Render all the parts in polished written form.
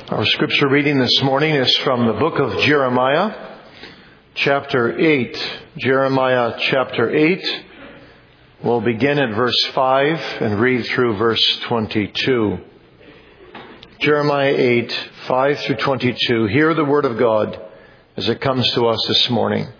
Our scripture reading this morning is from the book of Jeremiah, chapter 8. Jeremiah chapter 8. We'll begin at verse 5 and read through verse 22. Jeremiah 8, 5 through 22. Hear the word of God as it comes to us this morning.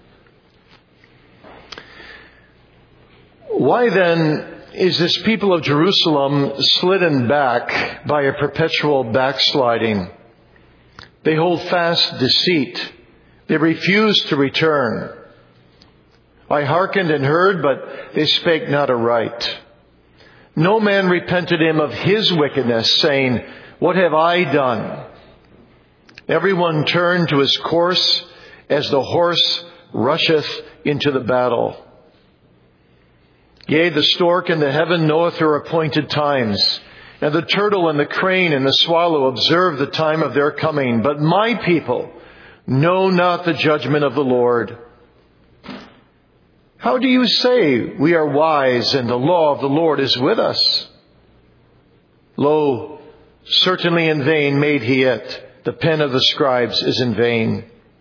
Why then is this people of Jerusalem slidden back by a perpetual backsliding? They hold fast deceit. They refuse to return. I hearkened and heard, but they spake not aright. No man repented him of his wickedness, saying, What have I done? Everyone turned to his course as the horse rusheth into the battle. Yea, the stork in the heaven knoweth her appointed times, and the turtle and the crane and the swallow observe the time of their coming. But my people know not the judgment of the Lord. How do you say, We are wise, and the law of the Lord is with us? Lo, certainly in vain made he it. The pen of the scribes is in vain.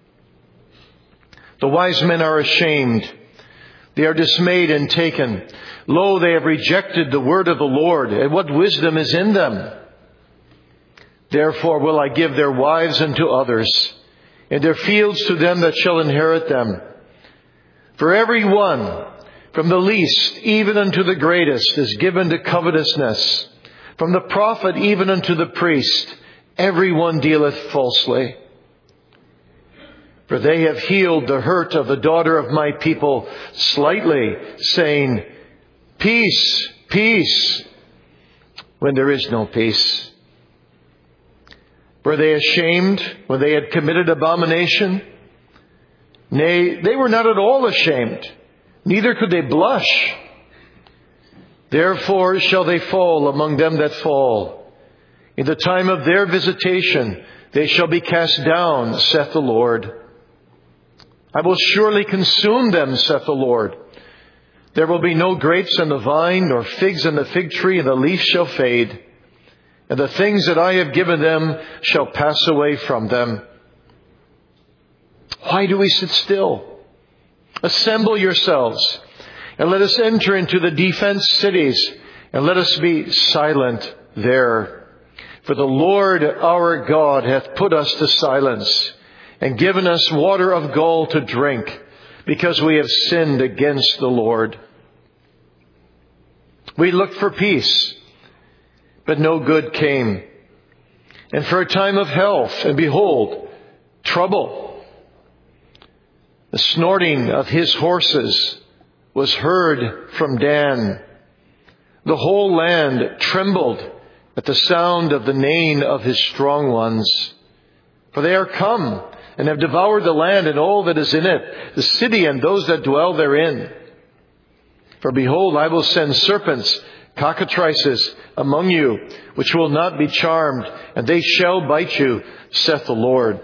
The wise men are ashamed. They are dismayed and taken. Lo, they have rejected the word of the Lord, and what wisdom is in them? Therefore will I give their wives unto others, and their fields to them that shall inherit them. For every one, from the least even unto the greatest, is given to covetousness. From the prophet even unto the priest, every one dealeth falsely. For they have healed the hurt of the daughter of my people slightly, saying, Peace, peace, when there is no peace. Were they ashamed when they had committed abomination? Nay, they were not at all ashamed, neither could they blush. Therefore shall they fall among them that fall. In the time of their visitation they shall be cast down, saith the Lord. I will surely consume them, saith the Lord. There will be no grapes in the vine, nor figs in the fig tree, and the leaf shall fade. And the things that I have given them shall pass away from them. Why do we sit still? Assemble yourselves, and let us enter into the defenced cities, and let us be silent there. For the Lord our God hath put us to silence, and given us water of gall to drink, because we have sinned against the Lord. We looked for peace, but no good came. And for a time of health, and behold, trouble. The snorting of his horses was heard from Dan. The whole land trembled at the sound of the neighing of his strong ones. For they are come, and have devoured the land and all that is in it, the city and those that dwell therein. For behold, I will send serpents, cockatrices among you, which will not be charmed, and they shall bite you, saith the Lord.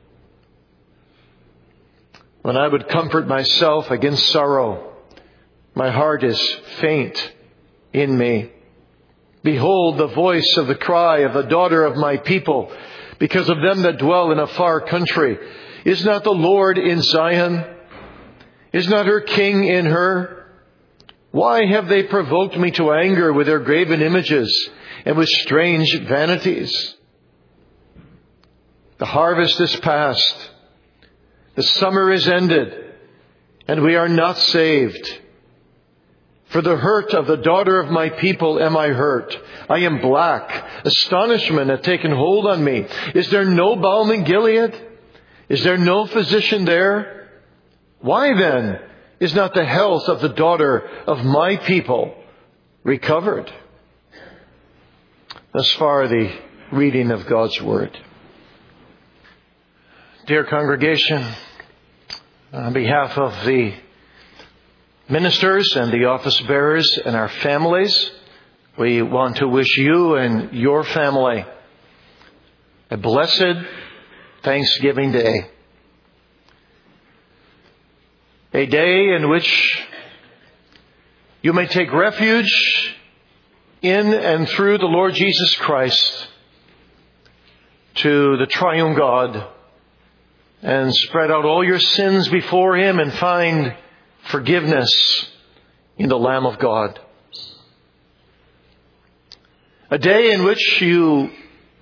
When I would comfort myself against sorrow, my heart is faint in me. Behold the voice of the cry of the daughter of my people, because of them that dwell in a far country. Is not the Lord in Zion? Is not her king in her? Why have they provoked me to anger with their graven images and with strange vanities? The harvest is past. The summer is ended, and we are not saved. For the hurt of the daughter of my people am I hurt. I am black. Astonishment hath taken hold on me. Is there no balm in Gilead? Is there no physician there? Why then is not the health of the daughter of my people recovered? Thus far the reading of God's Word. Dear congregation, on behalf of the ministers and the office bearers and our families, we want to wish you and your family a blessed Thanksgiving Day. A day in which you may take refuge in and through the Lord Jesus Christ to the triune God and spread out all your sins before Him and find forgiveness in the Lamb of God. A day in which you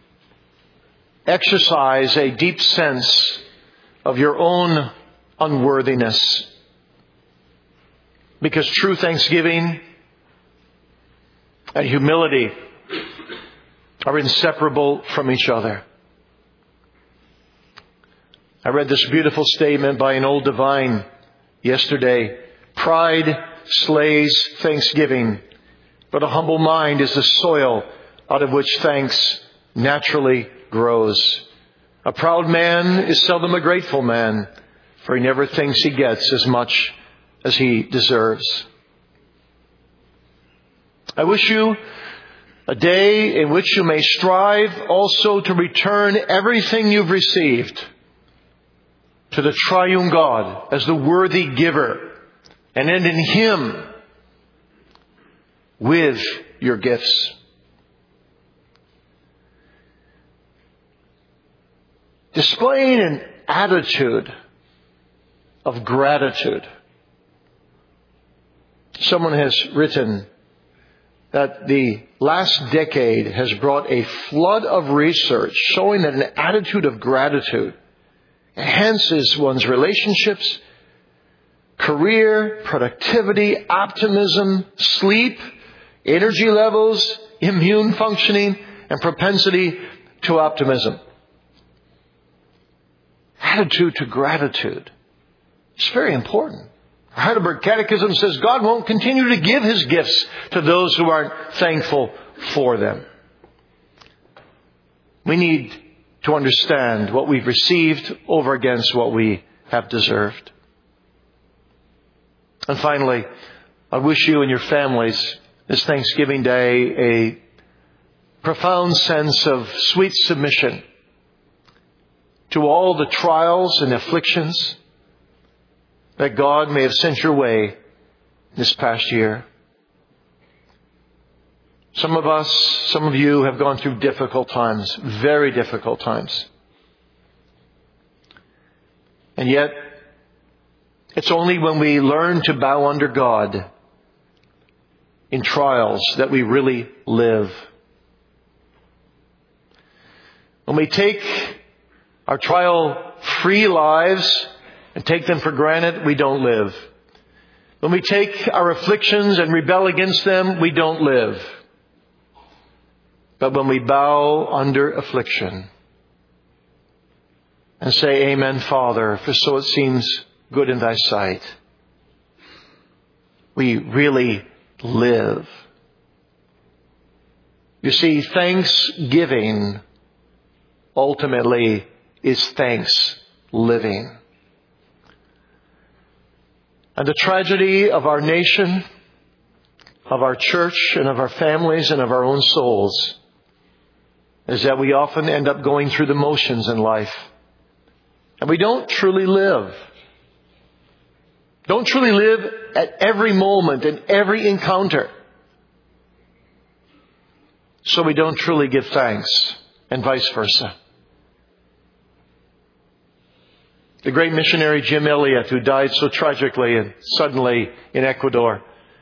exercise a deep sense of your own unworthiness. Because true thanksgiving and humility are inseparable from each other. I read this beautiful statement by an old divine yesterday. Pride slays thanksgiving, but a humble mind is the soil out of which thanks naturally grows. A proud man is seldom a grateful man, for he never thinks he gets as much as he deserves. I wish you a day in which you may strive also to return everything you've received to the triune God as the worthy giver, and end in Him with your gifts. Displaying an attitude of gratitude. Someone has written that the last decade has brought a flood of research showing that an attitude of gratitude enhances one's relationships, career, productivity, optimism, sleep, energy levels, immune functioning, and propensity to optimism. Attitude to gratitude. It's very important. The Heidelberg Catechism says God won't continue to give His gifts to those who aren't thankful for them. We need to understand what we've received over against what we have deserved. And finally, I wish you and your families this Thanksgiving Day a profound sense of sweet submission to all the trials and afflictions that God may have sent your way this past year. Some of you have gone through difficult times, very difficult times. And yet, it's only when we learn to bow under God in trials that we really live. When we take our trial-free lives and take them for granted, we don't live. When we take our afflictions and rebel against them, we don't live. But when we bow under affliction and say, Amen, Father, for so it seems good in Thy sight, we really live. You see, thanksgiving ultimately is thanks living. And the tragedy of our nation, of our church, and of our families, and of our own souls is that we often end up going through the motions in life. And we don't truly live. Don't truly live at every moment and every encounter. So we don't truly give thanks, and vice versa. The great missionary Jim Elliot, who died so tragically and suddenly in Ecuador,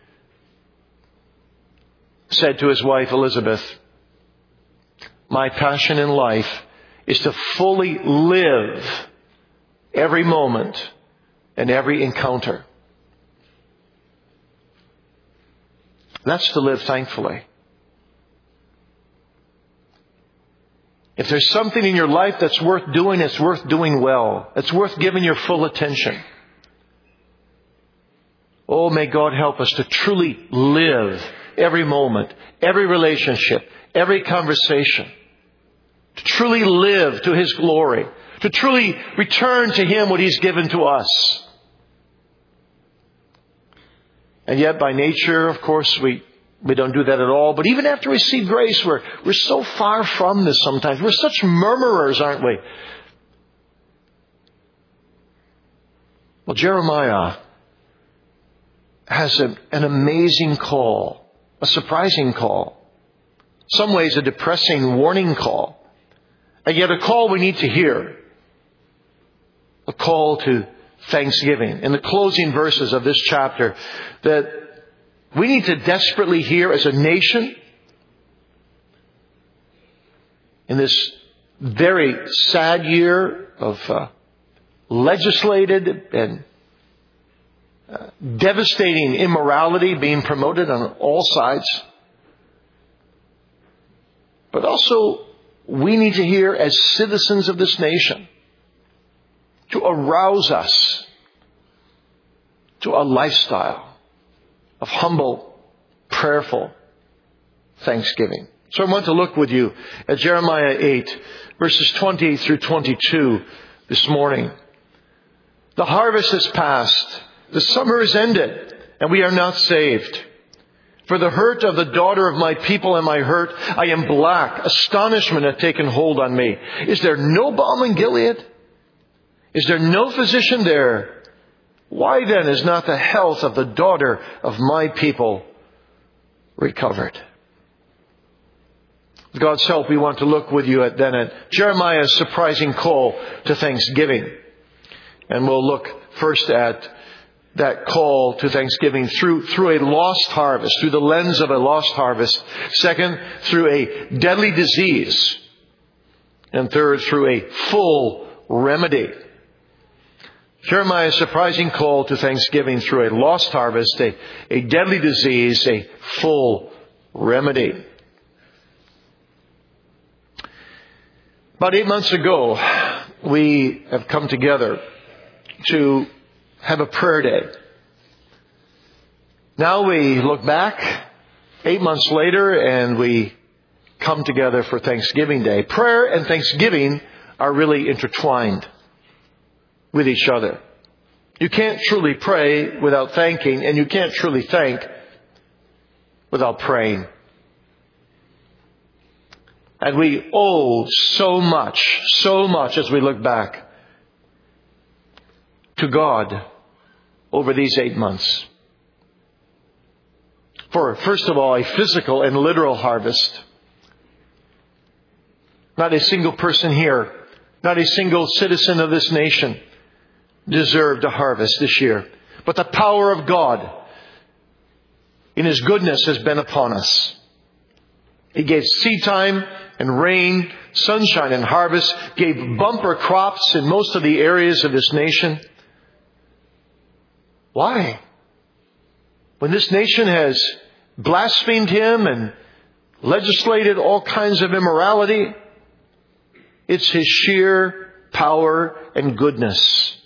said to his wife Elizabeth, my passion in life is to fully live every moment and every encounter. That's to live thankfully. If there's something in your life that's worth doing, it's worth doing well. It's worth giving your full attention. Oh, may God help us to truly live every moment, every relationship, every conversation. To truly live to His glory. To truly return to Him what He's given to us. And yet by nature, of course, we don't do that at all. But even after we receive grace, we're so far from this sometimes. We're such murmurers, aren't we? Well, Jeremiah has an amazing call, a surprising call. In some ways, a depressing warning call. And yet a call we need to hear. A call to thanksgiving. In the closing verses of this chapter, that we need to desperately hear as a nation in this very sad year of legislated and devastating immorality being promoted on all sides. But also, we need to hear as citizens of this nation to arouse us to a lifestyle of humble, prayerful thanksgiving. So I want to look with you at Jeremiah 8, verses 20 through 22 this morning. The harvest is past. The summer is ended, and we are not saved. For the hurt of the daughter of my people and my hurt, I am black. Astonishment hath taken hold on me. Is there no balm in Gilead? Is there no physician there? Why then is not the health of the daughter of my people recovered? With God's help, we want to look with you at Jeremiah's surprising call to thanksgiving. And we'll look first at that call to thanksgiving through a lost harvest, through the lens of a lost harvest. Second, through a deadly disease. And third, through a full remedy. Jeremiah's surprising call to thanksgiving through a lost harvest, a deadly disease, a full remedy. About 8 months ago, we have come together to have a prayer day. Now we look back 8 months later and we come together for Thanksgiving Day. Prayer and thanksgiving are really intertwined with each other. You can't truly pray without thanking, and you can't truly thank without praying. And we owe so much as we look back to God over these 8 months. For, first of all, a physical and literal harvest. Not a single person here, not a single citizen of this nation deserved a harvest this year. But the power of God in His goodness has been upon us. He gave seed time and rain, sunshine and harvest, gave bumper crops in most of the areas of this nation. Why? When this nation has blasphemed Him and legislated all kinds of immorality, it's His sheer power and goodness.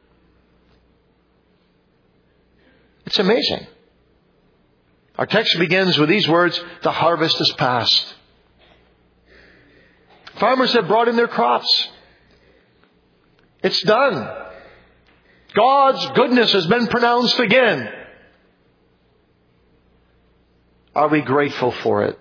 It's amazing. Our text begins with these words, the harvest is past. Farmers have brought in their crops. It's done. God's goodness has been pronounced again. Are we grateful for it?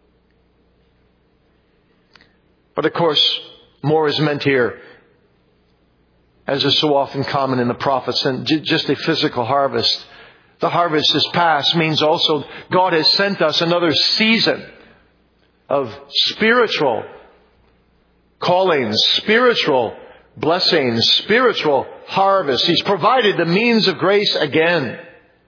But of course, more is meant here, as is so often common in the prophets, than just a physical harvest. The harvest is past means also God has sent us another season of spiritual callings, spiritual blessings, spiritual harvest. He's provided the means of grace again.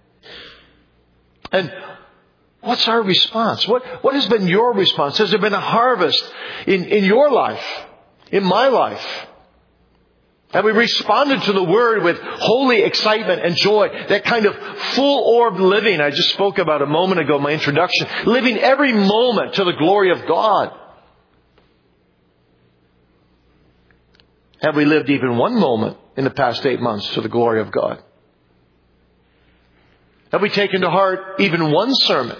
And what's our response? What has been your response? Has there been a harvest in your life, in my life? Have we responded to the Word with holy excitement and joy? That kind of full-orbed living I just spoke about a moment ago in my introduction. Living every moment to the glory of God. Have we lived even one moment in the past 8 months to the glory of God? Have we taken to heart even one sermon?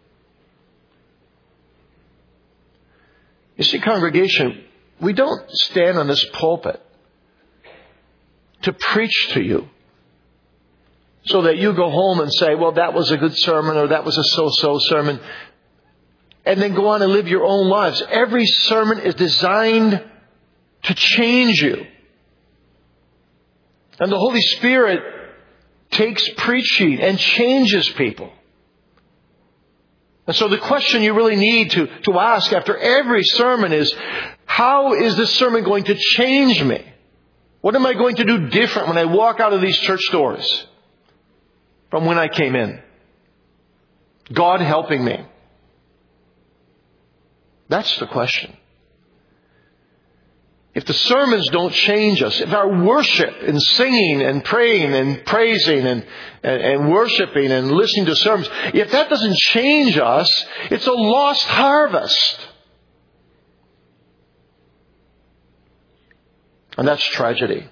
You see, congregation, we don't stand on this pulpit to preach to you so that you go home and say, well, that was a good sermon or that was a so-so sermon, and then go on and live your own lives. Every sermon is designed to change you. And the Holy Spirit takes preaching and changes people. And so the question you really need to ask after every sermon is, how is this sermon going to change me? What am I going to do different when I walk out of these church doors from when I came in? God helping me. That's the question. If the sermons don't change us, if our worship and singing and praying and praising and worshiping and listening to sermons, if that doesn't change us, it's a lost harvest. And that's tragedy.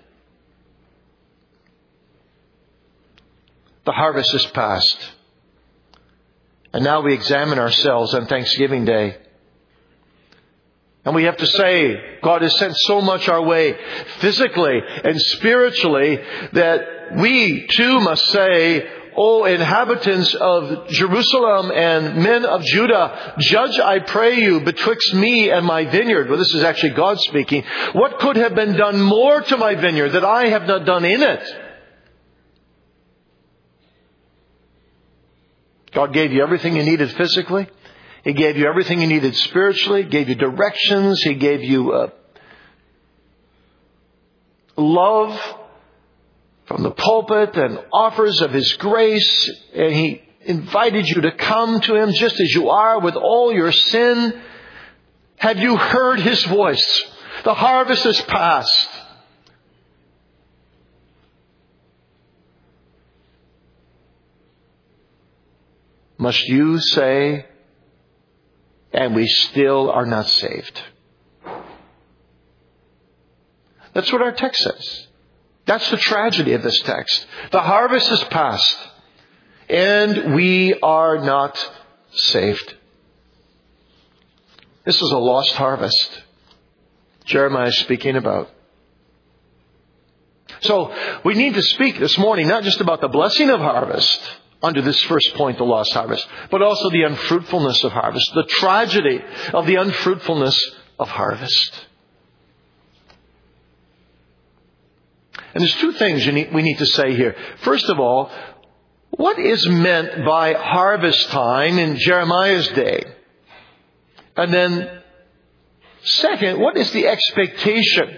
The harvest is past. And now we examine ourselves on Thanksgiving Day. And we have to say, God has sent so much our way, physically and spiritually, that we too must say, O inhabitants of Jerusalem and men of Judah, judge, I pray you, betwixt me and my vineyard. Well, this is actually God speaking. What could have been done more to my vineyard that I have not done in it? God gave you everything you needed physically. He gave you everything you needed spiritually. He gave you directions. He gave you love from the pulpit and offers of His grace. And He invited you to come to Him just as you are with all your sin. Have you heard His voice? The harvest is past. Must you say, and we still are not saved? That's what our text says. That's the tragedy of this text. The harvest is past, and we are not saved. This is a lost harvest Jeremiah is speaking about. So we need to speak this morning not just about the blessing of harvest under this first point, the lost harvest, but also the unfruitfulness of harvest, the tragedy of the unfruitfulness of harvest. And there's two things we need to say here. First of all, what is meant by harvest time in Jeremiah's day? And then, second, what is the expectation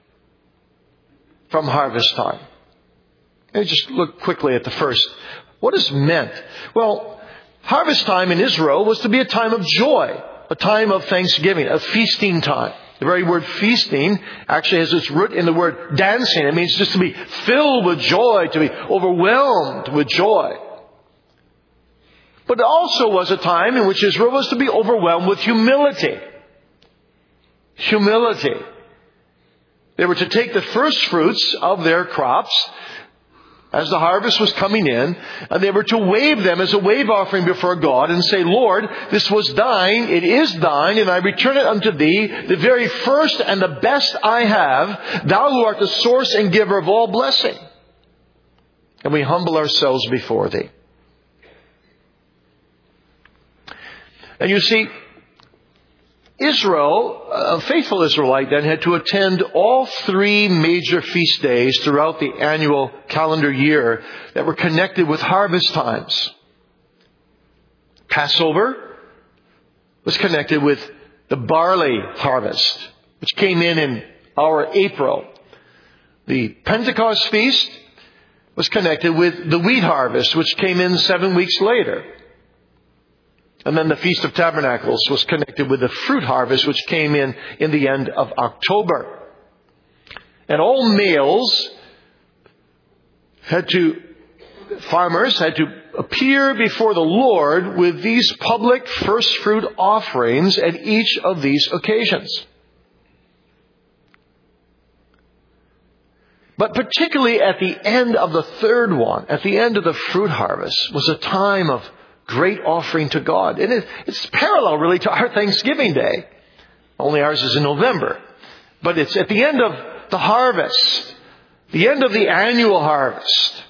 from harvest time? Let me just look quickly at the first. What is meant? Well, harvest time in Israel was to be a time of joy, a time of thanksgiving, a feasting time. The very word feasting actually has its root in the word dancing. It means just to be filled with joy, to be overwhelmed with joy. But it also was a time in which Israel was to be overwhelmed with humility. Humility. They were to take the first fruits of their crops as the harvest was coming in, and they were to wave them as a wave offering before God and say, Lord, this was thine, it is thine, and I return it unto thee, the very first and the best I have, thou who art the source and giver of all blessing. And we humble ourselves before thee. And you see, Israel, a faithful Israelite then, had to attend all three major feast days throughout the annual calendar year that were connected with harvest times. Passover was connected with the barley harvest, which came in our April. The Pentecost feast was connected with the wheat harvest, which came in 7 weeks later. And then the Feast of Tabernacles was connected with the fruit harvest, which came in the end of October. And all males farmers had to appear before the Lord with these public first fruit offerings at each of these occasions. But particularly at the end of the third one, at the end of the fruit harvest, was a time of great offering to God. And it's parallel really to our Thanksgiving Day. Only ours is in November. But it's at the end of the harvest. The end of the annual harvest.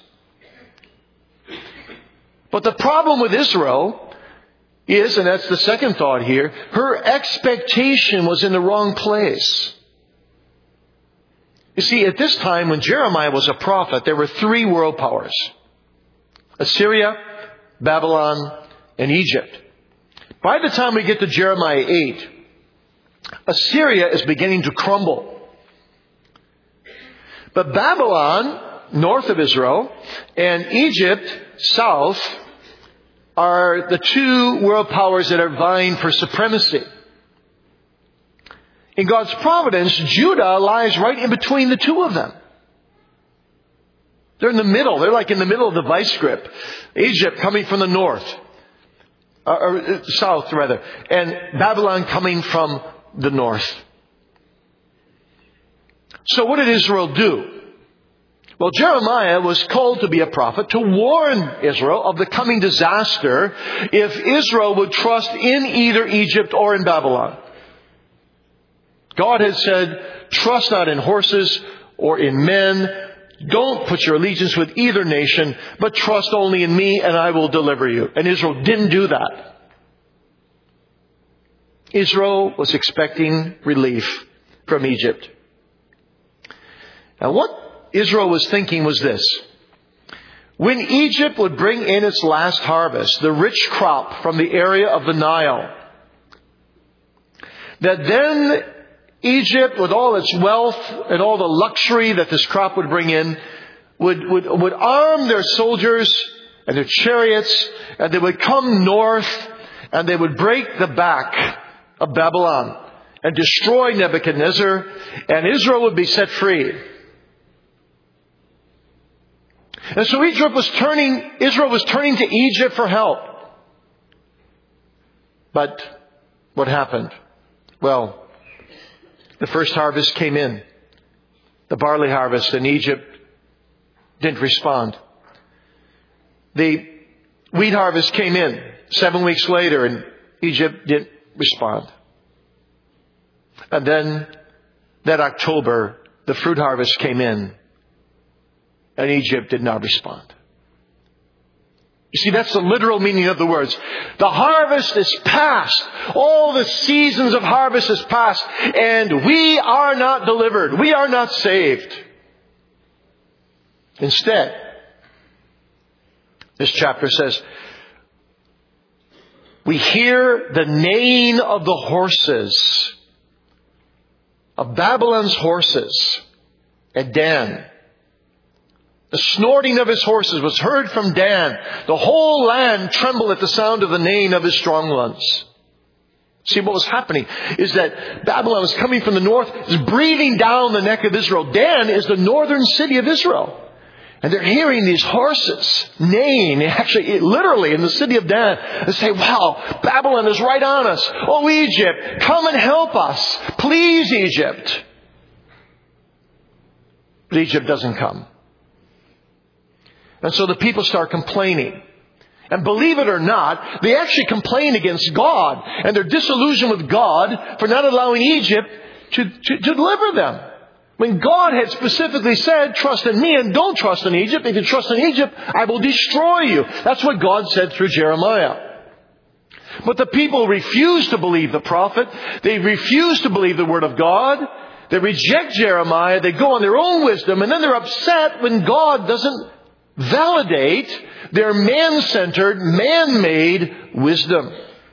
But the problem with Israel is, and that's the second thought here, her expectation was in the wrong place. You see, at this time when Jeremiah was a prophet, there were three world powers. Assyria, Babylon, and Egypt. By the time we get to Jeremiah 8, Assyria is beginning to crumble. But Babylon, north of Israel, and Egypt, south, are the two world powers that are vying for supremacy. In God's providence, Judah lies right in between the two of them. They're in the middle. They're like in the middle of the vice grip. Egypt coming from the north, or south rather, and Babylon coming from the north. So what did Israel do? Well, Jeremiah was called to be a prophet to warn Israel of the coming disaster if Israel would trust in either Egypt or in Babylon. God had said, trust not in horses or in men. Don't put your allegiance with either nation, but trust only in me and I will deliver you. And Israel didn't do that. Israel was expecting relief from Egypt. Now what Israel was thinking was this. When Egypt would bring in its last harvest, the rich crop from the area of the Nile, that then Egypt, with all its wealth and all the luxury that this crop would bring in, would arm their soldiers and their chariots, and they would come north and they would break the back of Babylon and destroy Nebuchadnezzar, and Israel would be set free. And so Israel was turning to Egypt for help. But what happened? Well, the first harvest came in, the barley harvest, and Egypt didn't respond. The wheat harvest came in 7 weeks later, and Egypt didn't respond. And then that October, the fruit harvest came in, and Egypt did not respond. You see, that's the literal meaning of the words. The harvest is past. All the seasons of harvest is past. And we are not delivered. We are not saved. Instead, this chapter says, we hear the neighing of the horses, of Babylon's horses at Dan. The snorting of his horses was heard from Dan. The whole land trembled at the sound of the neighing of his strong ones. See, what was happening is that Babylon was coming from the north, is breathing down the neck of Israel. Dan is the northern city of Israel. And they're hearing these horses neighing, actually, literally in the city of Dan. They say, wow, Babylon is right on us. Oh, Egypt, come and help us. Please, Egypt. But Egypt doesn't come. And so the people start complaining. And believe it or not, they actually complain against God. And they're disillusioned with God for not allowing Egypt to deliver them. When God had specifically said, trust in me and don't trust in Egypt. If you trust in Egypt, I will destroy you. That's what God said through Jeremiah. But the people refuse to believe the prophet. They refuse to believe the word of God. They reject Jeremiah. They go on their own wisdom. And then they're upset when God doesn't validate their man-centered, man-made wisdom.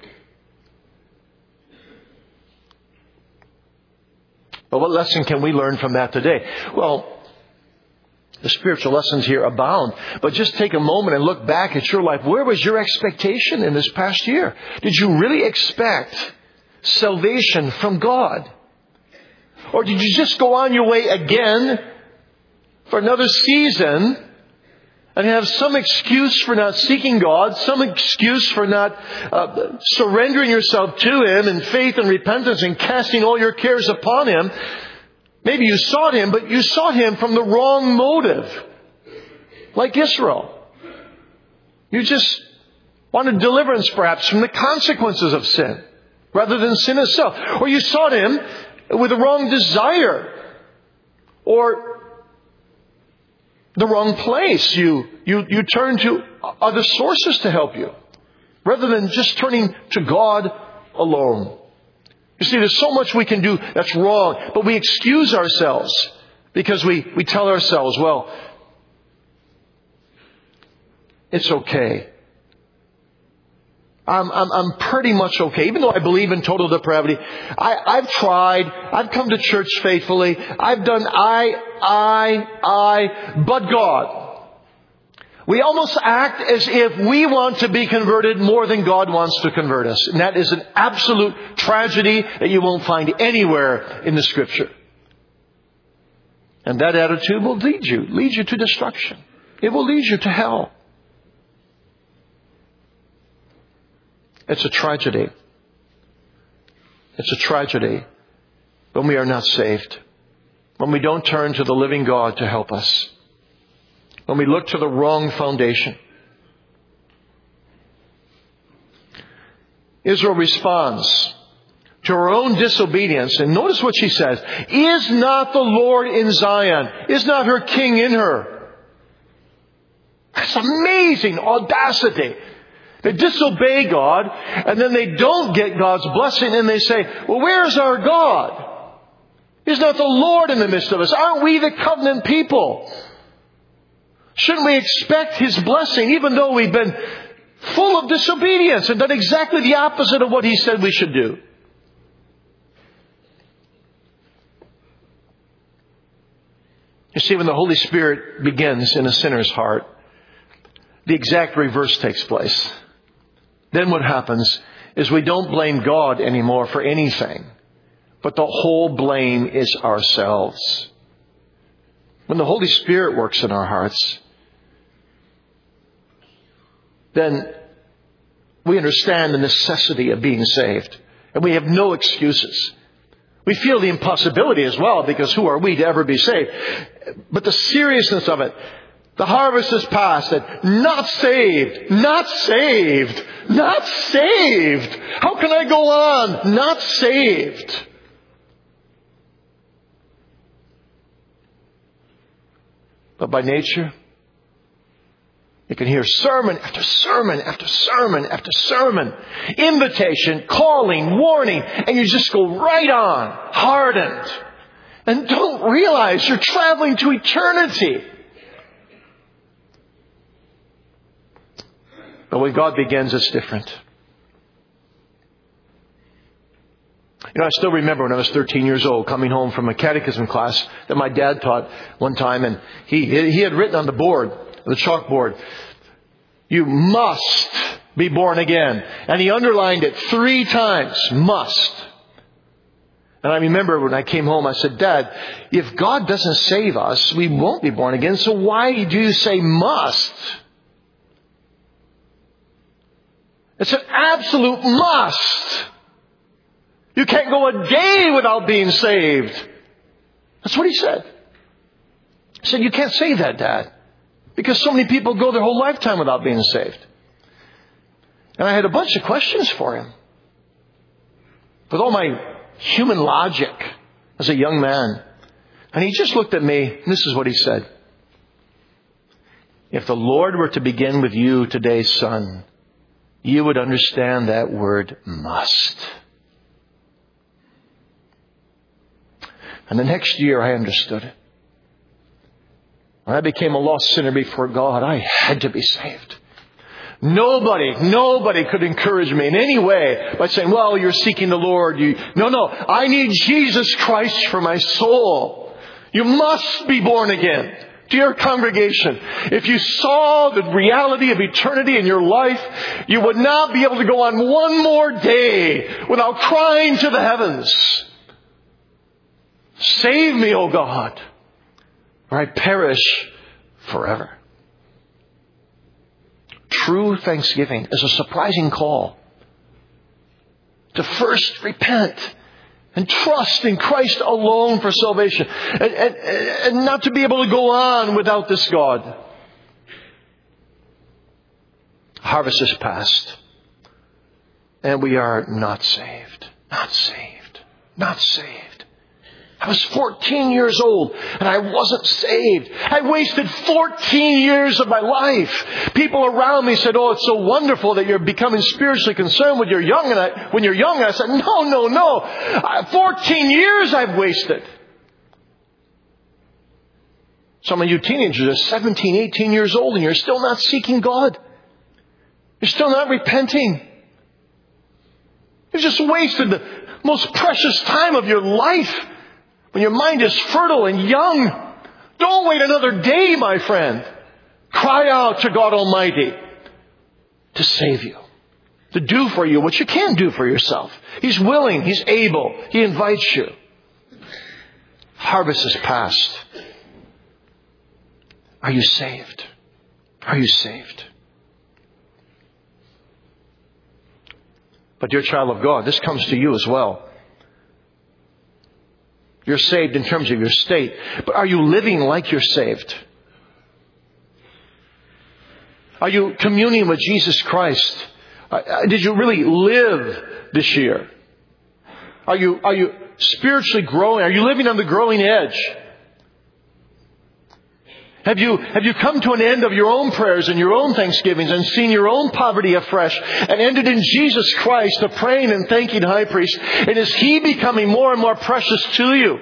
But what lesson can we learn from that today? Well, the spiritual lessons here abound. But just take a moment and look back at your life. Where was your expectation in this past year? Did you really expect salvation from God? Or did you just go on your way again for another season and have some excuse for not seeking God, some excuse for not surrendering yourself to Him in faith and repentance and casting all your cares upon Him? Maybe you sought Him, but you sought Him from the wrong motive. Like Israel. You just wanted deliverance perhaps from the consequences of sin, rather than sin itself. Or you sought Him with the wrong desire, or the wrong place. You turn to other sources to help you, rather than just turning to God alone. You see, there's so much we can do that's wrong, but we excuse ourselves because we tell ourselves, well, it's okay. I'm pretty much okay. Even though I believe in total depravity, I've tried. I've come to church faithfully. I've done but God. We almost act as if we want to be converted more than God wants to convert us. And that is an absolute tragedy that you won't find anywhere in the Scripture. And that attitude will lead you to destruction. It will lead you to hell. It's a tragedy. It's a tragedy when we are not saved. When we don't turn to the living God to help us. When we look to the wrong foundation. Israel responds to her own disobedience. And notice what she says. Is not the Lord in Zion? Is not her king in her? That's amazing audacity. They disobey God, and then they don't get God's blessing, and they say, well, where's our God? Is not the Lord in the midst of us? Aren't we the covenant people? Shouldn't we expect His blessing, even though we've been full of disobedience and done exactly the opposite of what He said we should do? You see, when the Holy Spirit begins in a sinner's heart, the exact reverse takes place. Then what happens is we don't blame God anymore for anything, but the whole blame is ourselves. When the Holy Spirit works in our hearts, then we understand the necessity of being saved, and we have no excuses. We feel the impossibility as well, because who are we to ever be saved? But the seriousness of it, the harvest is past, and not saved, not saved, not saved. How can I go on? Not saved. But by nature, you can hear sermon after sermon after sermon after sermon. Invitation, calling, warning, and you just go right on, hardened. And don't realize you're traveling to eternity. But when God begins, it's different. I still remember when I was 13 years old, coming home from a catechism class that my dad taught one time, and he had written on the board, the chalkboard, you must be born again. And he underlined it 3 times, must. And I remember when I came home, I said, Dad, if God doesn't save us, we won't be born again, so why do you say must? It's an absolute must. You can't go a day without being saved. That's what he said. He said, you can't say that, Dad, because so many people go their whole lifetime without being saved. And I had a bunch of questions for him. With all my human logic as a young man. And he just looked at me, and this is what he said. If the Lord were to begin with you today, son, you would understand that word must. And the next year I understood it. When I became a lost sinner before God, I had to be saved. Nobody could encourage me in any way by saying, well, you're seeking the Lord. No, I need Jesus Christ for my soul. You must be born again. Dear congregation, if you saw the reality of eternity in your life, you would not be able to go on one more day without crying to the heavens. Save me, O God, or I perish forever. True thanksgiving is a surprising call to first repent and trust in Christ alone for salvation. And not to be able to go on without this God. Harvest is past. And we are not saved. Not saved. Not saved. I was 14 years old and I wasn't saved. I wasted 14 years of my life. People around me said, oh, it's so wonderful that you're becoming spiritually concerned when you're young. When you're young, I said, no. 14 years I've wasted. Some of you teenagers are 17, 18 years old and you're still not seeking God. You're still not repenting. You've just wasted the most precious time of your life when your mind is fertile and young. Don't wait another day, my friend. Cry out to God Almighty to save you, to do for you what you can't do for yourself. He's willing. He's able. He invites you. Harvest is past. Are you saved? Are you saved? But dear child of God, this comes to you as well. You're saved in terms of your state, but are you living like you're saved? Are you communing with Jesus Christ? Did you really live this year? Are you spiritually growing? Are you living on the growing edge? Have you come to an end of your own prayers and your own thanksgivings and seen your own poverty afresh and ended in Jesus Christ, the praying and thanking high priest? And is He becoming more and more precious to you?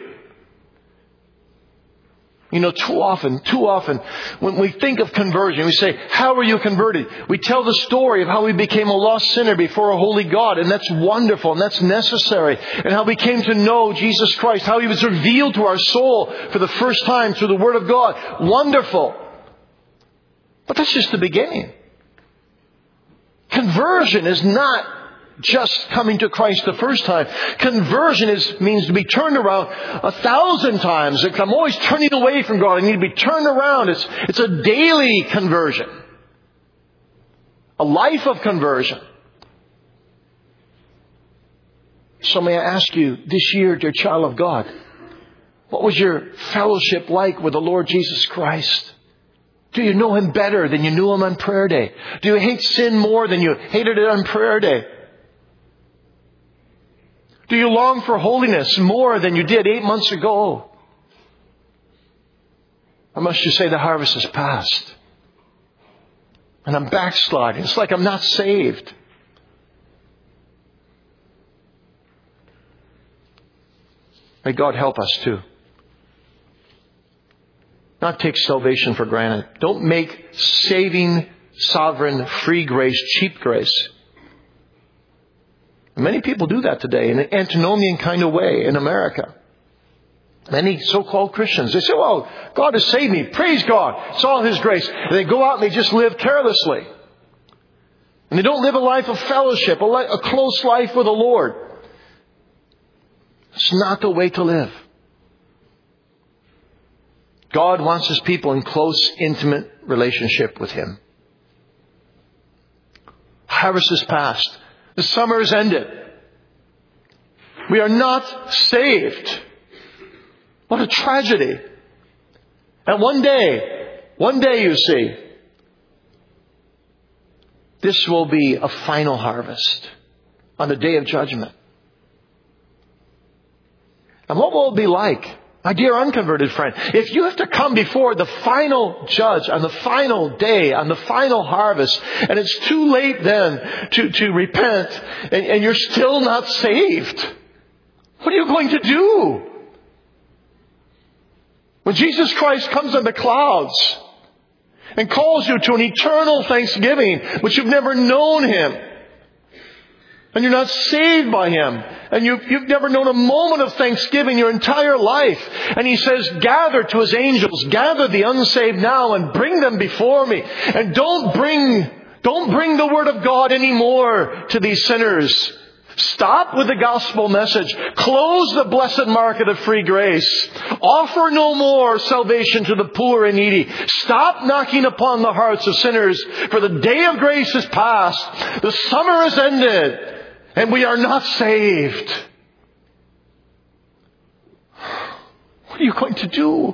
You know, too often, when we think of conversion, we say, how are you converted? We tell the story of how we became a lost sinner before a holy God, and that's wonderful, and that's necessary. And how we came to know Jesus Christ, how He was revealed to our soul for the first time through the Word of God. Wonderful. But that's just the beginning. Conversion is not just coming to Christ the first time. Conversion means to be turned around 1,000 times. I'm always turning away from God. I need to be turned around. It's a daily conversion. A life of conversion. So may I ask you this year, dear child of God, what was your fellowship like with the Lord Jesus Christ? Do you know Him better than you knew Him on prayer day? Do you hate sin more than you hated it on prayer day? Do you long for holiness more than you did 8 months ago? Or must you say the harvest is past? And I'm backsliding. It's like I'm not saved. May God help us too. Not take salvation for granted. Don't make saving, sovereign, free grace cheap grace. Many people do that today in an antinomian kind of way in America. Many so-called Christians, they say, well, God has saved me. Praise God. It's all His grace. And they go out and they just live carelessly. And they don't live a life of fellowship, a close life with the Lord. It's not the way to live. God wants His people in close, intimate relationship with Him. Harvest is past. The summer has ended. We are not saved. What a tragedy. And one day you see, this will be a final harvest on the day of judgment. And what will it be like? My dear unconverted friend, if you have to come before the final judge on the final day, on the final harvest, and it's too late then to repent, and you're still not saved, what are you going to do? When Jesus Christ comes on the clouds and calls you to an eternal thanksgiving, but you've never known Him, and you're not saved by Him, and you've never known a moment of thanksgiving your entire life. And He says, gather to His angels, gather the unsaved now and bring them before me. And don't bring the Word of God anymore to these sinners. Stop with the gospel message. Close the blessed market of free grace. Offer no more salvation to the poor and needy. Stop knocking upon the hearts of sinners, for the day of grace is past. The summer is ended. And we are not saved. What are you going to do?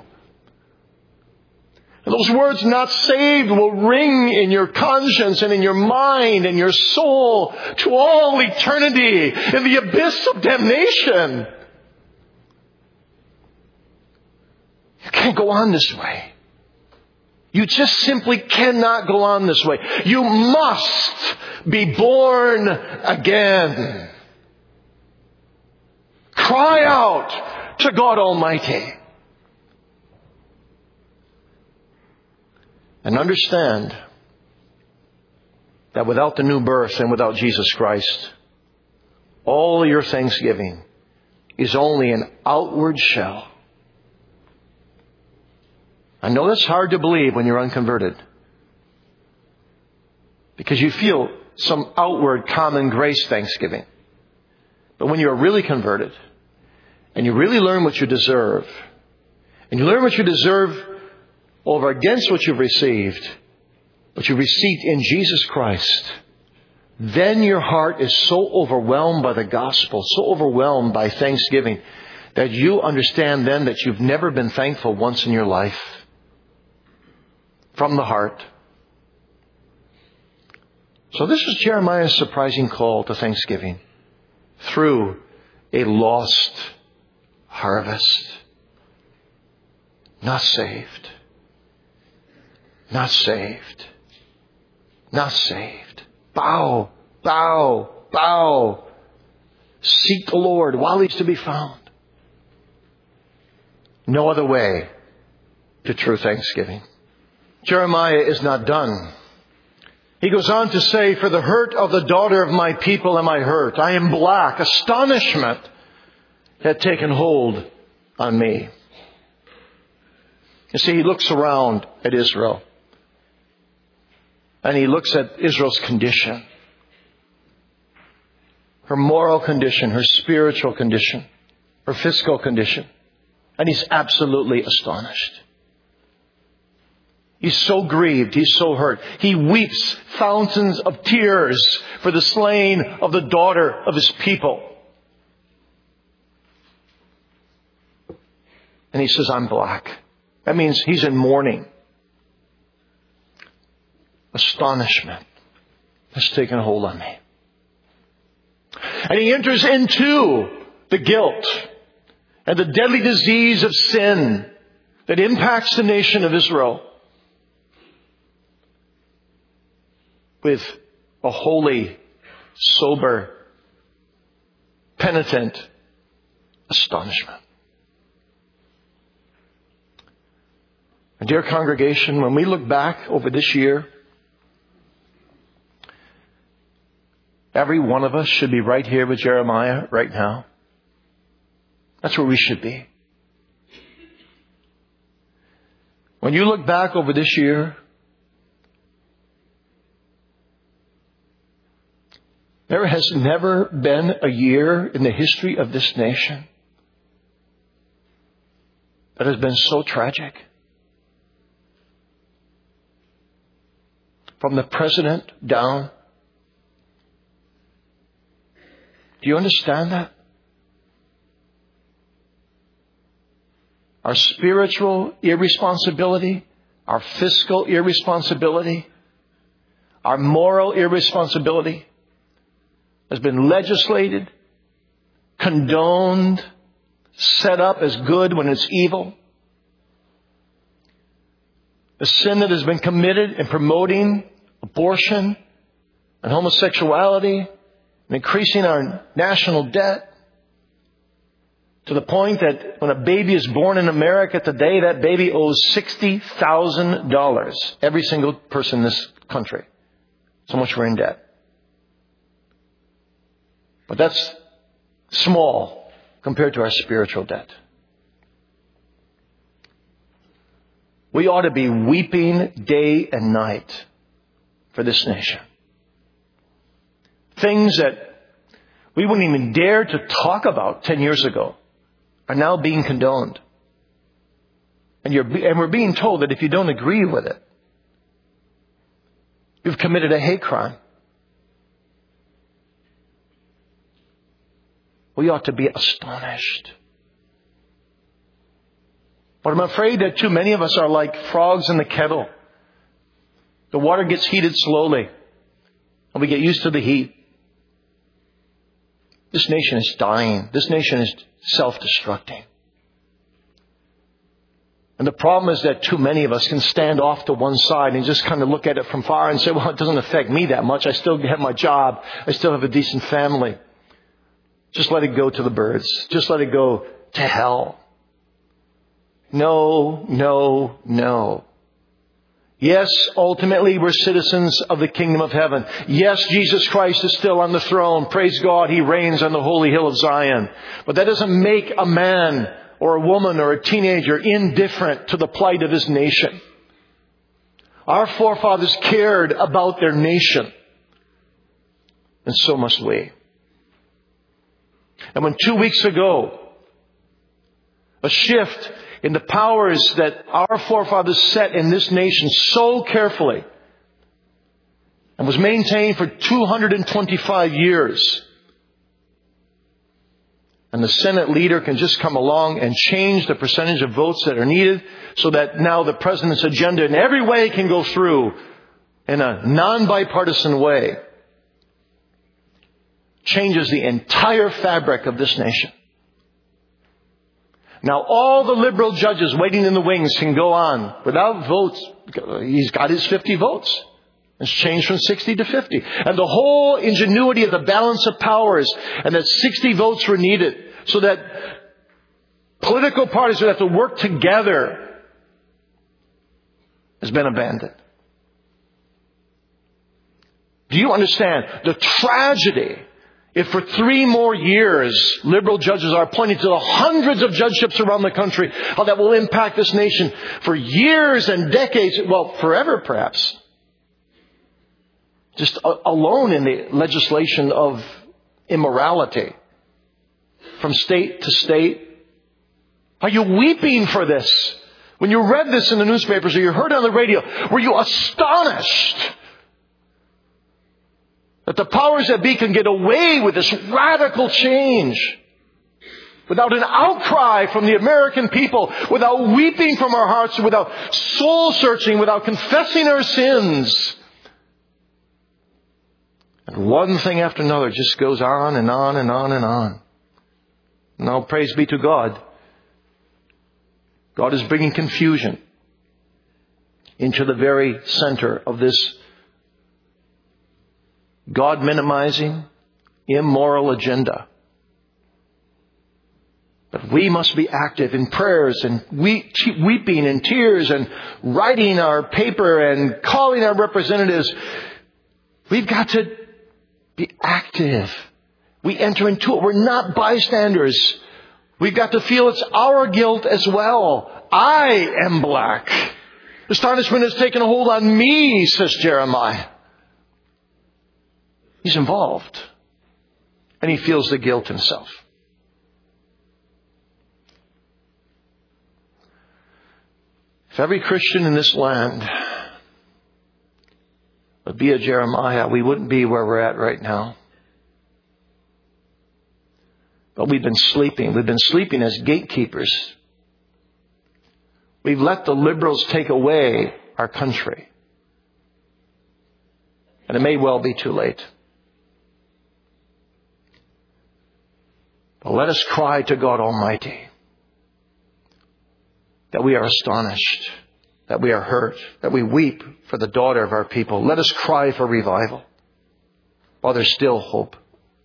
And those words, not saved, will ring in your conscience and in your mind and your soul to all eternity in the abyss of damnation. You can't go on this way. You just simply cannot go on this way. You must be born again. Cry out to God Almighty. And understand that without the new birth and without Jesus Christ, all your thanksgiving is only an outward shell. I know that's hard to believe when you're unconverted, because you feel some outward common grace thanksgiving. But when you're really converted and you really learn what you deserve, and you learn what you deserve over against what you've received, what you received in Jesus Christ, then your heart is so overwhelmed by the gospel, so overwhelmed by thanksgiving, that you understand then that you've never been thankful once in your life. From the heart. So this is Jeremiah's surprising call to thanksgiving through a lost harvest. Not saved. Not saved. Not saved. Bow, bow, bow. Seek the Lord while He's to be found. No other way to true thanksgiving. Jeremiah is not done. He goes on to say, for the hurt of the daughter of my people am I hurt. I am black. Astonishment had taken hold on me. You see, he looks around at Israel. And he looks at Israel's condition. Her moral condition, her spiritual condition, her physical condition. And he's absolutely astonished. He's so grieved. He's so hurt. He weeps fountains of tears for the slain of the daughter of his people. And he says, I'm black. That means he's in mourning. Astonishment has taken hold on me. And he enters into the guilt and the deadly disease of sin that impacts the nation of Israel with a holy, sober, penitent astonishment. And dear congregation, when we look back over this year, every one of us should be right here with Jeremiah right now. That's where we should be. When you look back over this year, there has never been a year in the history of this nation that has been so tragic. From the president down. Do you understand that? Our spiritual irresponsibility, our fiscal irresponsibility, our moral irresponsibility has been legislated, condoned, set up as good when it's evil. The sin that has been committed in promoting abortion and homosexuality and increasing our national debt to the point that when a baby is born in America today, that baby owes $60,000. Every single person in this country. So much we're in debt. But that's small compared to our spiritual debt. We ought to be weeping day and night for this nation. Things that we wouldn't even dare to talk about 10 years ago are now being condoned. And we're being told that if you don't agree with it, you've committed a hate crime. We ought to be astonished. But I'm afraid that too many of us are like frogs in the kettle. The water gets heated slowly, and we get used to the heat. This nation is dying. This nation is self-destructing. And the problem is that too many of us can stand off to one side and just kind of look at it from far and say, well, it doesn't affect me that much. I still have my job. I still have a decent family. Just let it go to the birds. Just let it go to hell. No, no, no. Yes, ultimately we're citizens of the kingdom of heaven. Yes, Jesus Christ is still on the throne. Praise God, He reigns on the holy hill of Zion. But that doesn't make a man or a woman or a teenager indifferent to the plight of his nation. Our forefathers cared about their nation. And so must we. And when 2 weeks ago, a shift in the powers that our forefathers set in this nation so carefully and was maintained for 225 years. And the Senate leader can just come along and change the percentage of votes that are needed so that now the president's agenda in every way can go through in a non-bipartisan way. Changes the entire fabric of this nation. Now all the liberal judges waiting in the wings can go on without votes. He's got his 50 votes. It's changed from 60 to 50. And the whole ingenuity of the balance of powers and that 60 votes were needed so that political parties would have to work together has been abandoned. Do you understand the tragedy? If for 3 more years, liberal judges are appointed to the hundreds of judgeships around the country, how that will impact this nation for years and decades, well, forever perhaps. Just alone in the legislation of immorality from state to state. Are you weeping for this? When you read this in the newspapers or you heard it on the radio, were you astonished that the powers that be can get away with this radical change without an outcry from the American people, without weeping from our hearts, without soul searching, without confessing our sins? And one thing after another just goes on and on and on and on. Now, praise be to God. God is bringing confusion into the very center of this God-minimizing, immoral agenda. But we must be active in prayers and weeping and tears and writing our paper and calling our representatives. We've got to be active. We enter into it. We're not bystanders. We've got to feel it's our guilt as well. I am black. Astonishment has taken a hold on me, says Jeremiah. He's involved. And he feels the guilt himself. If every Christian in this land would be a Jeremiah, we wouldn't be where we're at right now. But we've been sleeping. We've been sleeping as gatekeepers. We've let the liberals take away our country. And it may well be too late. But let us cry to God Almighty that we are astonished, that we are hurt, that we weep for the daughter of our people. Let us cry for revival while there's still hope.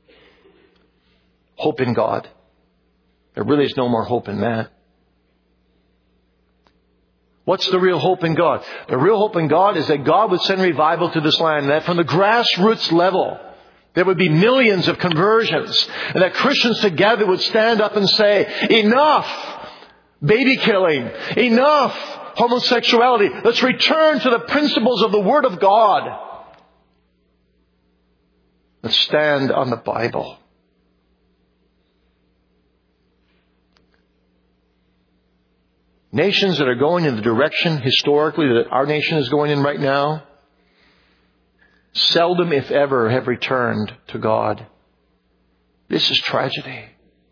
Hope in God. There really is no more hope in man. What's the real hope in God? The real hope in God is that God would send revival to this land, and that from the grassroots level, there would be millions of conversions, and that Christians together would stand up and say, enough baby killing, enough homosexuality. Let's return to the principles of the Word of God. Let's stand on the Bible. Nations that are going in the direction historically that our nation is going in right now seldom, if ever, have returned to God. This is tragedy.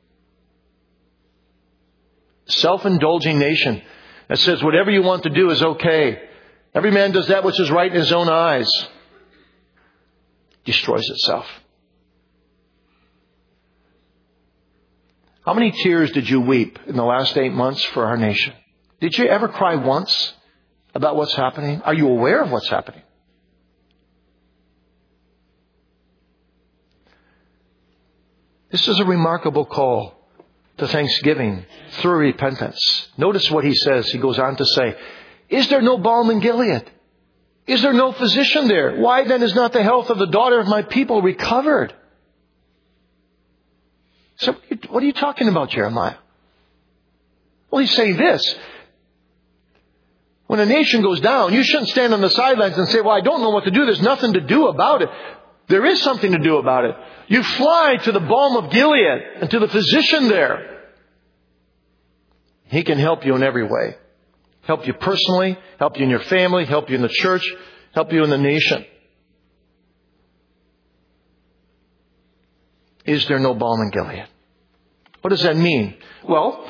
Self-indulging nation that says whatever you want to do is okay. Every man does that which is right in his own eyes. Destroys itself. How many tears did you weep in the last 8 months for our nation? Did you ever cry once about what's happening? Are you aware of what's happening? This is a remarkable call to thanksgiving through repentance. Notice what he says. He goes on to say, is there no balm in Gilead? Is there no physician there? Why then is not the health of the daughter of my people recovered? So what are you talking about, Jeremiah? Well, he's saying this. When a nation goes down, you shouldn't stand on the sidelines and say, well, I don't know what to do. There's nothing to do about it. There is something to do about it. You fly to the balm of Gilead and to the physician there. He can help you in every way. Help you personally, help you in your family, help you in the church, help you in the nation. Is there no balm in Gilead? What does that mean? Well,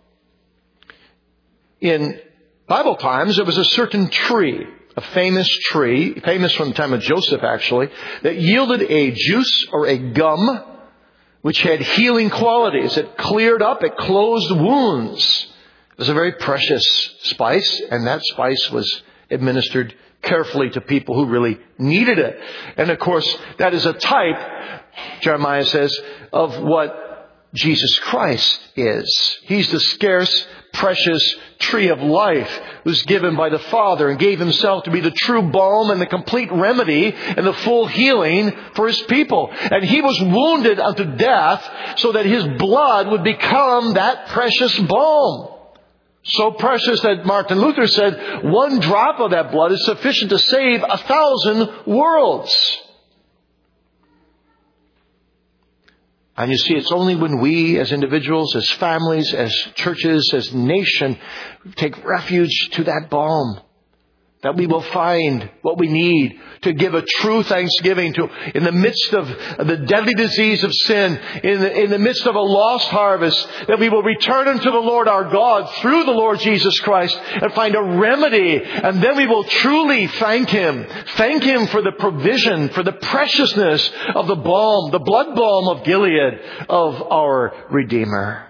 in Bible times, there was a certain tree, a famous tree, famous from the time of Joseph actually, that yielded a juice or a gum which had healing qualities. It cleared up, it closed wounds. It was a very precious spice, and that spice was administered carefully to people who really needed it. And of course, that is a type, Jeremiah says, of what Jesus Christ is. He's the scarce, precious tree of life who's given by the Father and gave himself to be the true balm and the complete remedy and the full healing for his people. And he was wounded unto death so that his blood would become that precious balm. So precious that Martin Luther said, one drop of that blood is sufficient to save 1,000 worlds. And you see, it's only when we as individuals, as families, as churches, as nation, take refuge to that balm, that we will find what we need to give a true thanksgiving to in the midst of the deadly disease of sin, in the midst of a lost harvest, that we will return unto the Lord our God through the Lord Jesus Christ and find a remedy. And then we will truly thank Him. Thank Him for the provision, for the preciousness of the balm, the blood balm of Gilead of our Redeemer.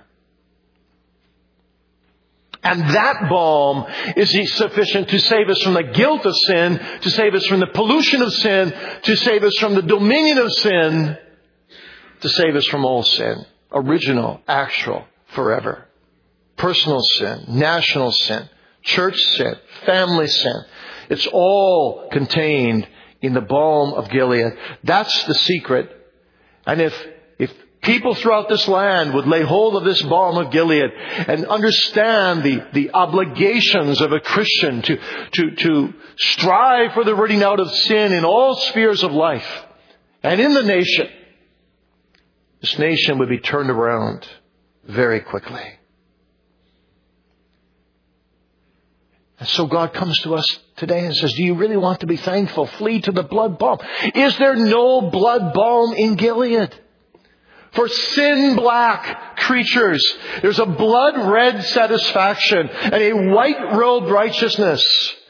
And that balm is sufficient to save us from the guilt of sin, to save us from the pollution of sin, to save us from the dominion of sin, to save us from all sin. Original, actual, forever. Personal sin, national sin, church sin, family sin. It's all contained in the balm of Gilead. That's the secret. And if people throughout this land would lay hold of this balm of Gilead and understand the obligations of a Christian to strive for the rooting out of sin in all spheres of life and in the nation, this nation would be turned around very quickly. And so God comes to us today and says, do you really want to be thankful? Flee to the blood balm. Is there no blood balm in Gilead? For sin-black creatures, there's a blood-red satisfaction and a white-robed righteousness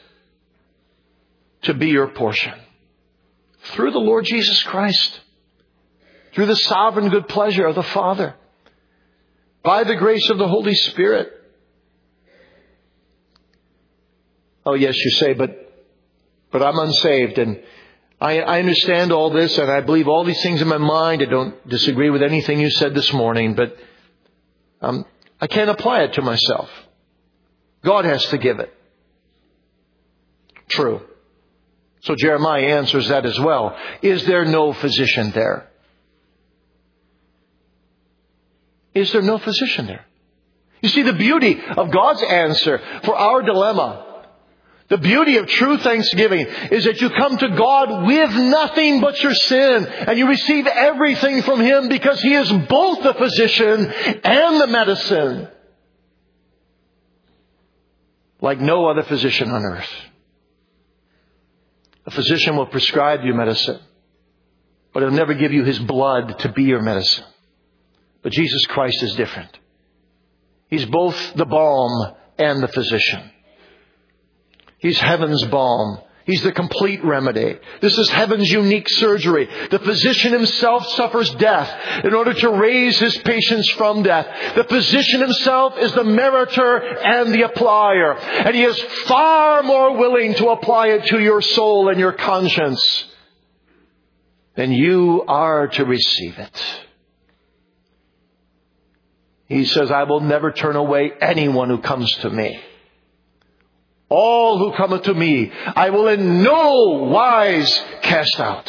to be your portion. Through the Lord Jesus Christ. Through the sovereign good pleasure of the Father. By the grace of the Holy Spirit. Oh yes, you say, but I'm unsaved and I understand all this and I believe all these things in my mind. I don't disagree with anything you said this morning, but I can't apply it to myself. God has to give it. True. So Jeremiah answers that as well. Is there no physician there? Is there no physician there? You see, the beauty of God's answer for our dilemma, the beauty of true thanksgiving is that you come to God with nothing but your sin and you receive everything from Him because He is both the physician and the medicine. Like no other physician on earth. A physician will prescribe you medicine, but He'll never give you His blood to be your medicine. But Jesus Christ is different. He's both the balm and the physician. He's heaven's balm. He's the complete remedy. This is heaven's unique surgery. The physician himself suffers death in order to raise his patients from death. The physician himself is the meritor and the applier. And he is far more willing to apply it to your soul and your conscience than you are to receive it. He says, I will never turn away anyone who comes to me. All who come unto me, I will in no wise cast out.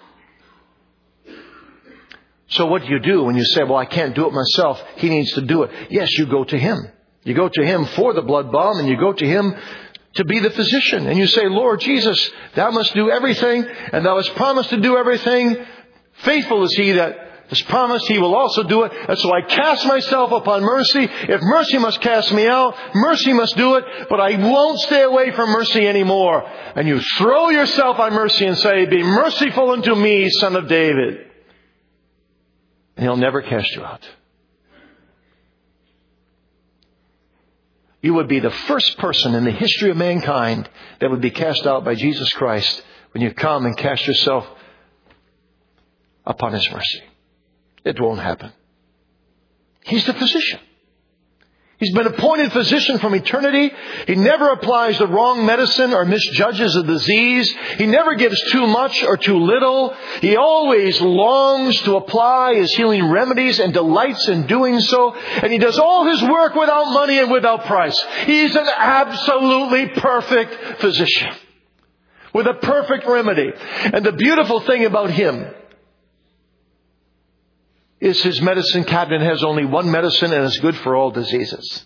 So what do you do when you say, well, I can't do it myself. He needs to do it. Yes, you go to Him. You go to Him for the blood balm, and you go to Him to be the physician. And you say, Lord Jesus, Thou must do everything, and Thou hast promised to do everything. Faithful is He that has promised, He will also do it. And so I cast myself upon mercy. If mercy must cast me out, mercy must do it. But I won't stay away from mercy anymore. And you throw yourself on mercy and say, be merciful unto me, Son of David. And He'll never cast you out. You would be the first person in the history of mankind that would be cast out by Jesus Christ when you come and cast yourself upon His mercy. It won't happen. He's the physician. He's been appointed physician from eternity. He never applies the wrong medicine or misjudges a disease. He never gives too much or too little. He always longs to apply His healing remedies and delights in doing so. And He does all His work without money and without price. He's an absolutely perfect physician with a perfect remedy. And the beautiful thing about Him is His medicine cabinet has only one medicine and it's good for all diseases.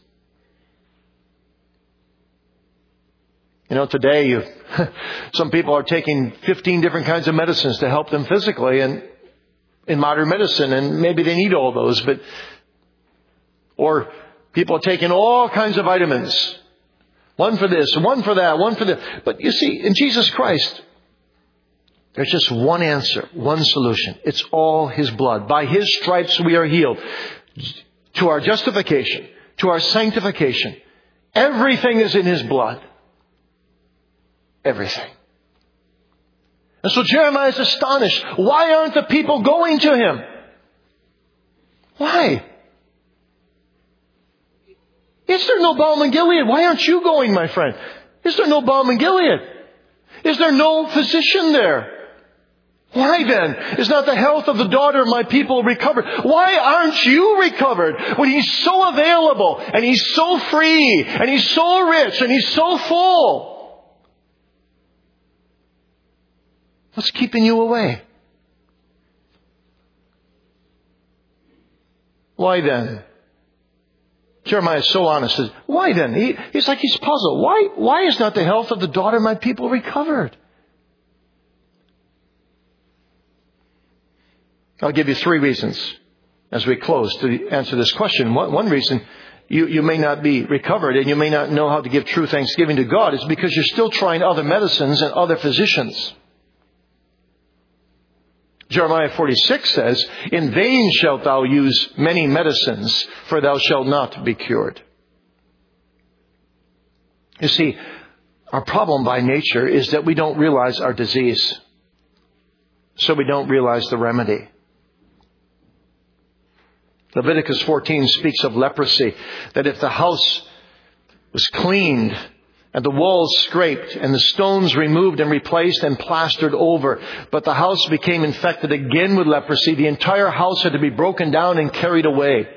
You know, today some people are taking 15 different kinds of medicines to help them physically and in modern medicine, and maybe they need all those, or people are taking all kinds of vitamins. One for this, one for that, one for that. But you see, in Jesus Christ, there's just one answer, one solution. It's all His blood. By His stripes we are healed. To our justification, to our sanctification, everything is in His blood. Everything. And so Jeremiah is astonished. Why aren't the people going to Him? Why? Is there no balm in Gilead? Why aren't you going, my friend? Is there no balm in Gilead? Is there no physician there? Why then is not the health of the daughter of my people recovered? Why aren't you recovered when He's so available and He's so free and He's so rich and He's so full? What's keeping you away? Why then? Jeremiah is so honest. Why then? He's like he's puzzled. Why is not the health of the daughter of my people recovered? I'll give you 3 reasons as we close to answer this question. One reason you may not be recovered and you may not know how to give true thanksgiving to God is because you're still trying other medicines and other physicians. Jeremiah 46 says, in vain shalt thou use many medicines, for thou shalt not be cured. You see, our problem by nature is that we don't realize our disease. So we don't realize the remedy. Leviticus 14 speaks of leprosy, that if the house was cleaned and the walls scraped and the stones removed and replaced and plastered over, but the house became infected again with leprosy, the entire house had to be broken down and carried away.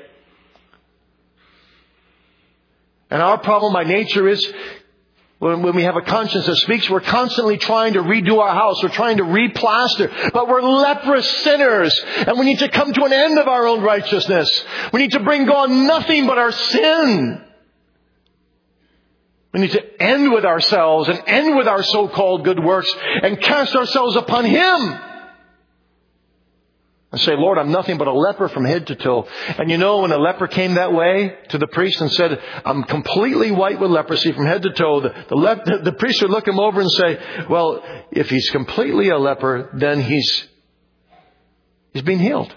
And our problem by nature is when we have a conscience that speaks, we're constantly trying to redo our house. We're trying to replaster. But we're leprous sinners. And we need to come to an end of our own righteousness. We need to bring God nothing but our sin. We need to end with ourselves and end with our so-called good works and cast ourselves upon Him. And say, Lord, I'm nothing but a leper from head to toe. And you know, when a leper came that way to the priest and said, I'm completely white with leprosy from head to toe, the priest would look him over and say, well, if he's completely a leper, then he's being healed.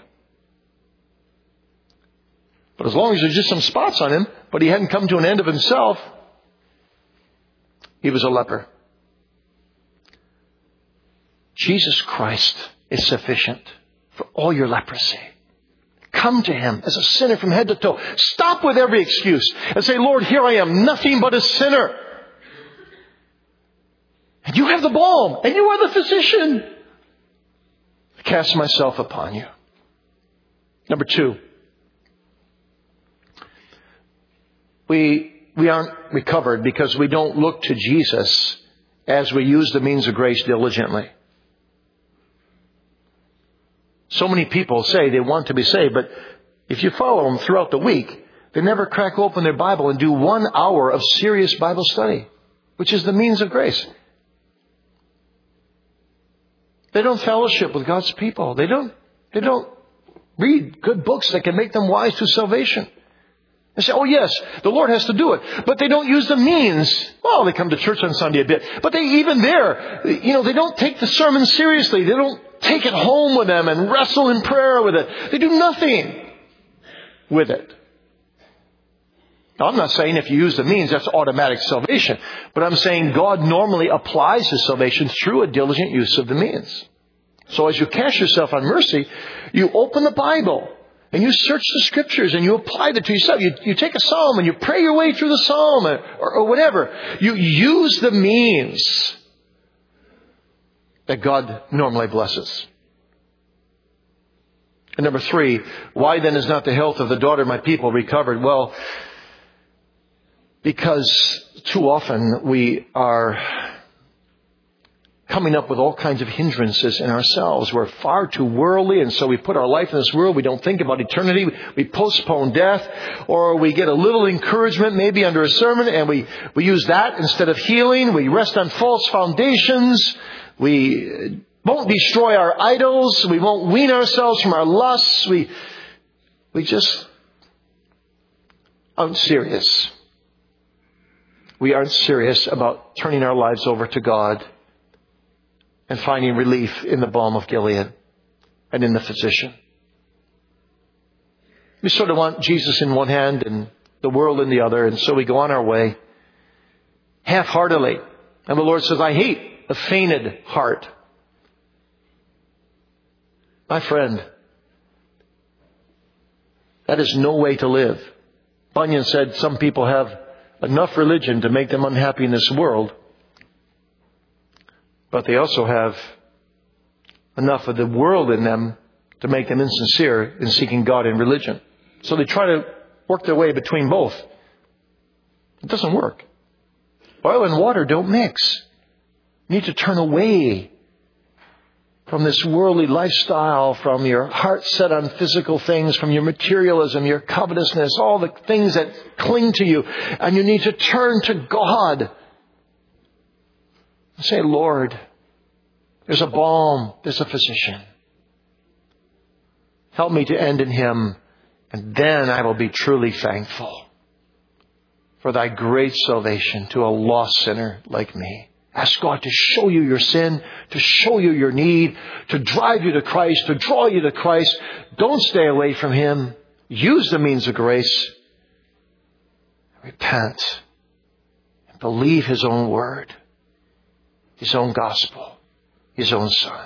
But as long as there's just some spots on him, but he hadn't come to an end of himself, he was a leper. Jesus Christ is sufficient for all your leprosy. Come to Him as a sinner from head to toe. Stop with every excuse and say, Lord, here I am, nothing but a sinner. And you have the balm, and you are the physician. I cast myself upon you. Number 2, we we aren't recovered because we don't look to Jesus as we use the means of grace diligently. So many people say they want to be saved, but if you follow them throughout the week, they never crack open their Bible and do 1 hour of serious Bible study, which is the means of grace. They don't fellowship with God's people. They don't read good books that can make them wise to salvation. They say, oh yes, the Lord has to do it. But they don't use the means. Well, they come to church on Sunday a bit. But even there, they don't take the sermon seriously. They don't take it home with them and wrestle in prayer with it. They do nothing with it. Now, I'm not saying if you use the means, that's automatic salvation. But I'm saying God normally applies His salvation through a diligent use of the means. So as you cast yourself on mercy, you open the Bible and you search the Scriptures and you apply it to yourself. You take a psalm and you pray your way through the psalm or whatever. You use the means that God normally blesses. And number 3, why then is not the health of the daughter of my people recovered? Well, because too often we are coming up with all kinds of hindrances in ourselves. We're far too worldly, and so we put our life in this world. We don't think about eternity. We postpone death, or we get a little encouragement maybe under a sermon, and we use that instead of healing. We rest on false foundations. We won't destroy our idols. We won't wean ourselves from our lusts. We just aren't serious. We aren't serious about turning our lives over to God and finding relief in the balm of Gilead and in the physician. We sort of want Jesus in one hand and the world in the other, and so we go on our way half-heartedly. And the Lord says, I hate a fainted heart. My friend, that is no way to live. Bunyan said some people have enough religion to make them unhappy in this world, but they also have enough of the world in them to make them insincere in seeking God in religion. So they try to work their way between both. It doesn't work. Oil and water don't mix. You need to turn away from this worldly lifestyle, from your heart set on physical things, from your materialism, your covetousness, all the things that cling to you. And you need to turn to God and say, Lord, there's a balm, there's a physician. Help me to end in Him, and then I will be truly thankful for Thy great salvation to a lost sinner like me. Ask God to show you your sin, to show you your need, to drive you to Christ, to draw you to Christ. Don't stay away from Him. Use the means of grace. Repent and believe His own word, His own gospel, His own Son.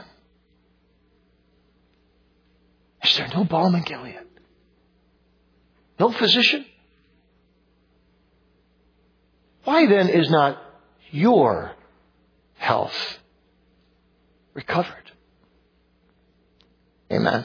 Is there no balm in Gilead? No physician? Why then is not your health recovered? Amen.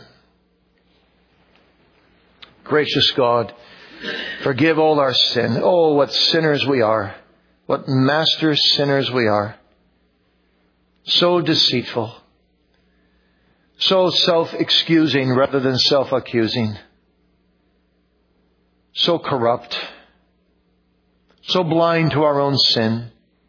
Gracious God, forgive all our sin. Oh, what sinners we are. What master sinners we are. So deceitful. So self-excusing rather than self-accusing. So corrupt. So blind to our own sin.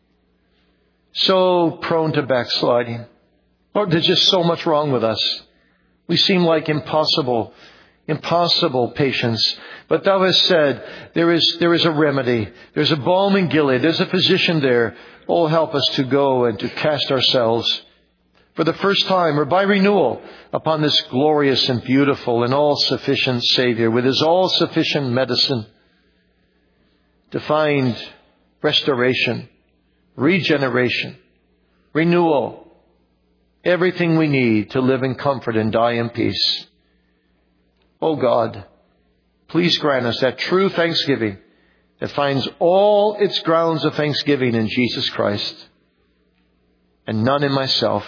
So prone to backsliding. Lord, there's just so much wrong with us. We seem like impossible patients. But Thou hast said there is a remedy. There's a balm in Gilead. There's a physician there. Oh, help us to go and to cast ourselves for the first time or by renewal upon this glorious and beautiful and all-sufficient Savior with His all-sufficient medicine to find restoration, regeneration, renewal, everything we need to live in comfort and die in peace. Oh God, please grant us that true thanksgiving that finds all its grounds of thanksgiving in Jesus Christ and none in myself.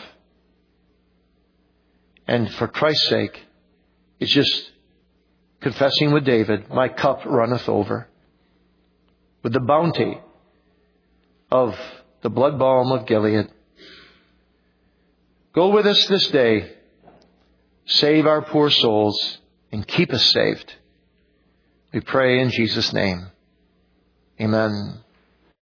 And for Christ's sake, it's just confessing with David, my cup runneth over. with the bounty of the blood balm of Gilead. Go with us this day. Save our poor souls and keep us saved. We pray in Jesus' name. Amen.